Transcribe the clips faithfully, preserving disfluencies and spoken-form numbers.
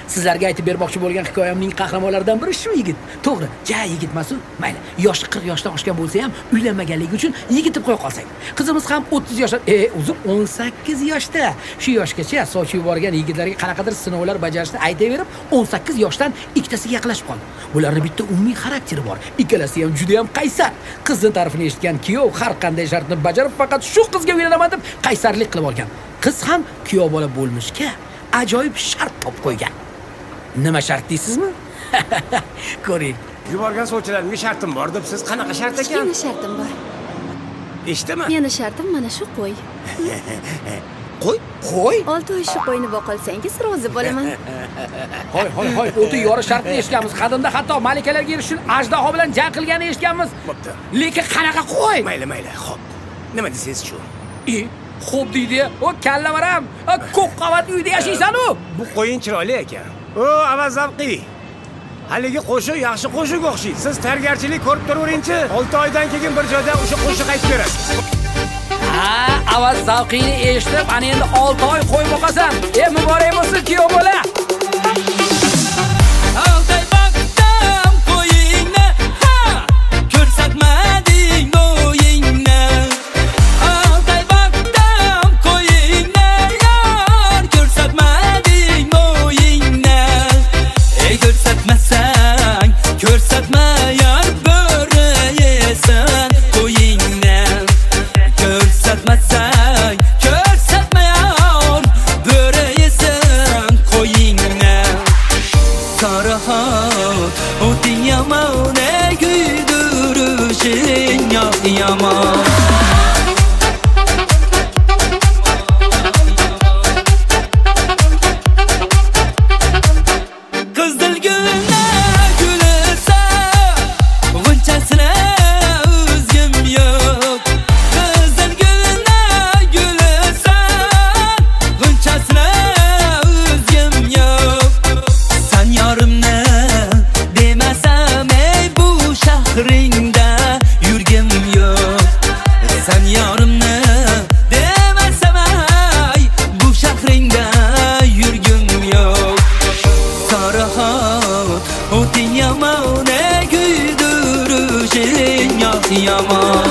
Sizlarga aytib bermoqchi bo'lgan hikoyamning qahramonlaridan biri shu yigit. To'g'ri, ja yigit mas'ul. Mayli, yoshi qirq yoshdan oshgan bo'lsa ham uylanmaganligi uchun yigit deb qo'ya qolsak. Qizimiz ham o'ttiz yoshda, e, uzr, o'n sakkiz yoshda. Shu yoshgacha soch yuborgan yigitlarga qanaqadir sinovlar bajarishni aytaverib, o'n sakkiz yoshdan ikkitasiga yaqinlashib qoldi. Bularning bitta umumiy xarakteri bor. Ikkalasi ham juda ham qaysar. Qizning tarafini eshitgan kuyov har qanday shartni bajarib, faqat shu qizga uylanaman deb qaysarlik qilib olgan. Qiz ham kuyov bola bo'lmishga ajoyib shart topib qo'ygan. Nima shart deysizmi? Ko'ring. Yuborgan sovchilarga shartim bor deb siz qanaqa shart ekan? Meni shartim bor. Eshitdimi? Meni shartim mana shu qo'y. Qo'y? Qo'y? olti oy shu qo'yni boqolsangiz rozi bo'laman. Hoy, hoy, hoy, o'ti yori shartni eshitganmiz. Qadimda hatto malikalarga erishishni ajdaho bilan jang qilganini eshitganmiz. Bo'pti. Lekin qanaqa qo'y? Mayli, mayli, xo'p. Nima desangiz shu? E, xo'p deydi. O kallavaram. Ko'p qavat uyda yashaysan-ku. Bu qo'yin chiroyli ekan. O, avaz zavqi. Haligi qo'shiq yaxshi qo'shiq o'xshaydi. Siz tayyorgarchilik ko'rib turaveringchi. olti oydan keyin bir joyda o'sha qo'shiq aytib berasiz. Ha, avaz zavqini eshitib, ana endi olti oy qo'y boqasan. E, muborak bo'lsin kuyov bola. Oltay boqdim qo'yingni, ha, ko'rsatmading bo'yingni. Oltay boqdim qo'yingni, yor, ko'rsatmading bo'yingni. Ey ko'rsatmasang, ko'rsatma yor, bo'rayesan qo'yingni. Ko'rsatmasang, ko'rsatma yor, bo'rayesan qo'yingni. Sarahot, o'ting yomon, kuydirishing yomon. Qizil gulni gulisa, g'unchasini o'zgim yo'q. Qizil gulni gulisa, g'unchasini o'zgim yo'q. Sen yorimni demasam, ey bu shahringda yurgim yo'q. Sen yorimni demasam, ey bu shahringda yurgim yo'q. Sarahot, o'ting yomon, kuydirishing yomon.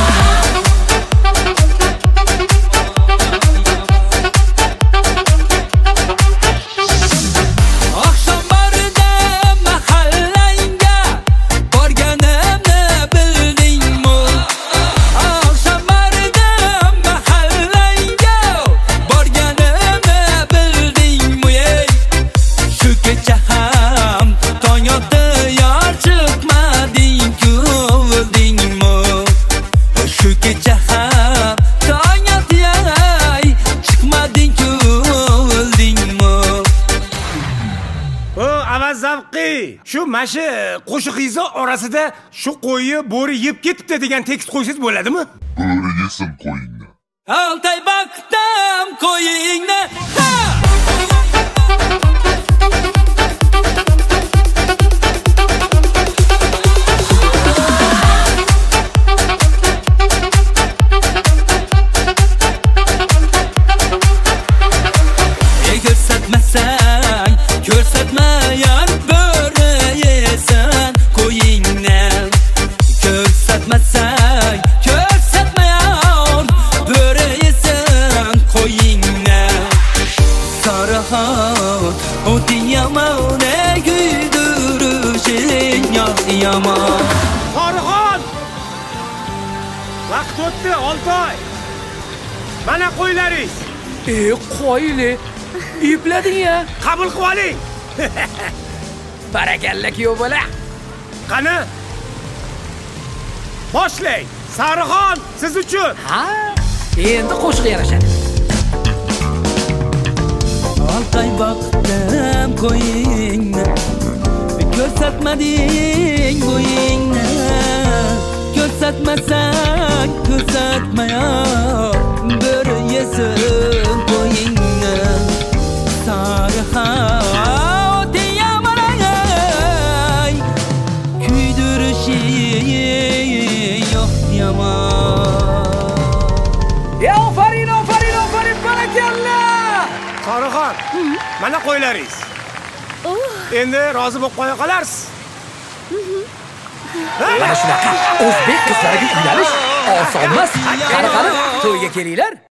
Oqshom bordim mahallangga, borganimni bildingmi? Oqshom bordim mahallangga, borganimni bildingmi? Shu kecha ham tong otdi, yor, chiqmading-ku, o'ldingmi? Shu kecha ham tong otdi, ay, chiqmading-ku, o'ldingmi? O, avaz zavqi. Shu mashi qo'shiqingiz orasida shu qo'yni bo'ri yeb ketibdi degan tekst qo'ysangiz bo'ladimi? Bo'ri yesin qo'yingni. Oltay boqdim qo'yingni, ha. Ey ko'rsatmasang, ko'rsatma yor, bo'rayesan qo'yingni. Ko'rsatmasang, ko'rsatma yor, bo'rayesan qo'yingni. Sarahot, o'ting yomon, kuydirishing yomon. Farxon! Vaqt o'tdi, olti oy. Mana qo'ylaringiz. E, qo'yli. Iplading ya. Qabul qilib oling. Barakalla kuyov bola. Qani? Boshlang. Sarixon, siz uchun. Ha, endi qo'shiq yarashadi. Oltay boqdim qo'yingni, ko'rsatmading bo'yingni. Ko'rsatmasang, ko'rsatma yor, bo'rayesan qo'yingni. Sarixon, yomon, ay, kuydirishing yomon. Ya ofarin, ofarin, ofarin, barakalla. Sarixon, mana qo'ylaringiz. Endi rozi bo'lib qo'ya qolarsiz. Mana shunaqa o'zbek qizlariga uylanish oson emas. Qani qani, to'yga kelinglar.